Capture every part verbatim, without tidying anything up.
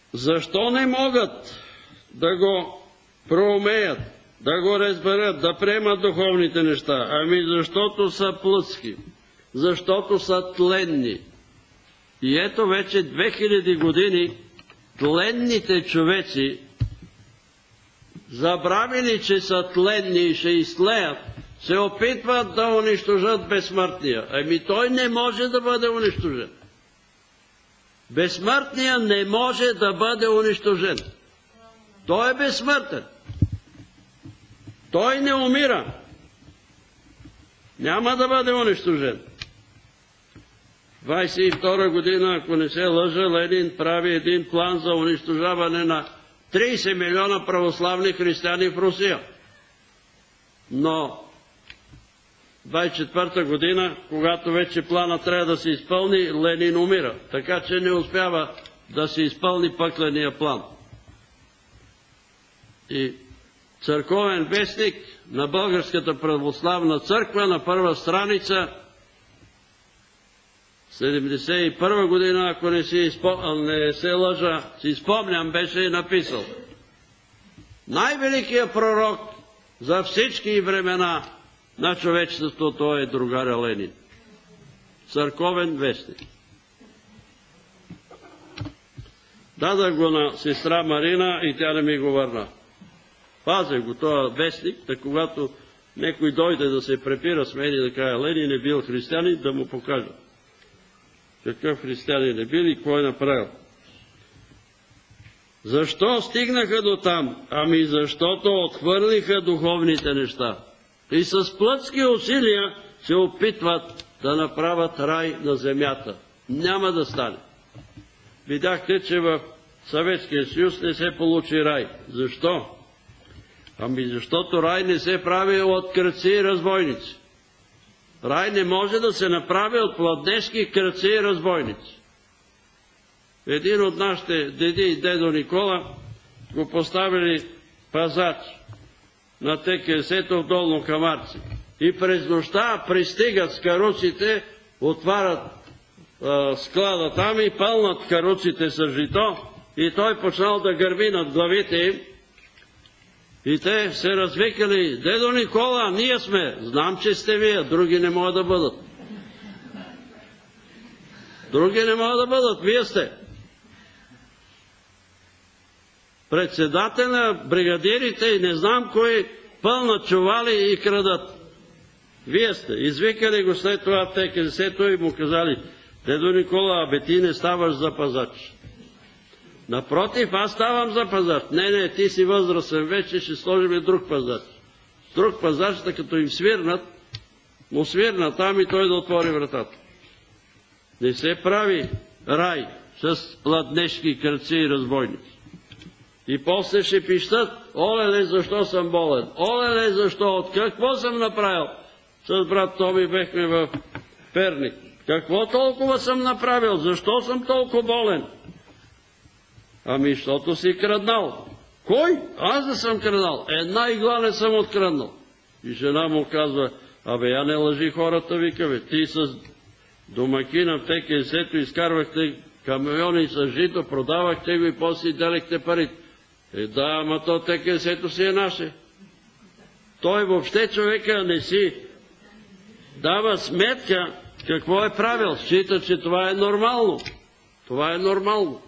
Защо не могат да го проумеят, да го разберат, да приемат духовните неща? Ами защото са плътски, защото са тленни. И ето вече две хиляди години тленните човеци, забравили, че са тленни и ще изтлеят, се опитват да унищожат безсмъртния. Ами той не може да бъде унищожен. Безсмъртният не може да бъде унищожен. Той е безсмъртен. Той не умира. Няма да бъде унищожен. двайсет и втора година, ако не се лъжа, Ленин прави един план за унищожаване на трийсет милиона православни християни в Русия. Но двайсет и четвърта година, когато вече плана трябва да се изпълни, Ленин умира. Така че не успява да се изпълни пъкления план. И църковен вестник на Българската православна църква на първа страница седемдесет и първа година, ако не, си изпо... не се лъжа, си спомням, беше написал: най-великият пророк за всички времена на човечеството е другаря Ленин. Църковен вестник. Дадах го на сестра Марина и тя не ми го върна. Пазех го този вестник, да когато някой дойде да се препира с мен и да каже: Ленин е бил християнин, да му покажа какъв християнин е бил и какво е направил. Защо стигнаха до там? Ами защото отхвърлиха духовните неща. И с плътски усилия се опитват да направят рай на земята. Няма да стане. Видяхте, че в Съветския съюз не се получи рай. Защо? Ами защото рай не се прави от крадци и разбойници. Рай не може да се направи от пладнешки крадци и разбойници. Един от нашите деди и дедо Никола го поставили пазач на ТКС-то в Долно Камарци. И през нощта пристигат с каруците, отварят а, склада там и пълнат каруците с жито, и той почнал да гърби над главите им. И те се развикали: дедо Никола, ние сме. Знам, че сте вие, други не могат да бъдат. Други не могат да бъдат, вие сте. Председател на бригадирите и не знам кои пълнат чували и крадат. Вие сте. Извикали го след това в ТКС-то и му казали: дедо Никола, абе ти не ставаш за пазач. Напротив, аз ставам за пазач. Не, не, ти си възрастен вече, ще сложим друг пазач. Друг пазач, като им свирнат, му свирна там и той да отвори вратата. Не се прави рай с пладнешки крадци и разбойници. И после ще пищат: олеле, защо съм болен? Олеле, защо? От какво съм направил? С брат Томи бехме в Перник. Какво толкова съм направил? Защо съм толкова болен? Ами, защото си краднал. Кой? Аз да съм краднал. Една игла не съм откраднал. И жена му казва: абе, я не лъжи хората, вика, бе. Ти с домакина в ТКС-то изкарвахте камиони с жито, продавахте го и после делехте парите. Е, да, ама то ТКС-то си е наше. Той въобще, човека, не си дава сметка какво е правил. Счита, че това е нормално. Това е нормално.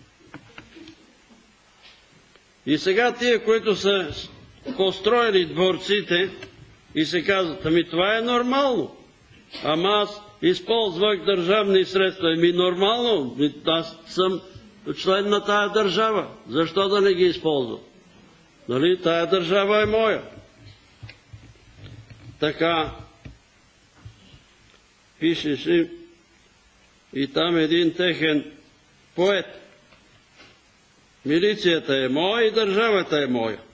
И сега тия, които са построили дворците и се казват: ами това е нормално. Ама аз използвах държавни средства. Ами нормално. Аз съм член на тая държава. Защо да не ги използвам? Нали, тая държава е моя. Така пишеше и там един техен поет: милицията е моя и държавата е моя.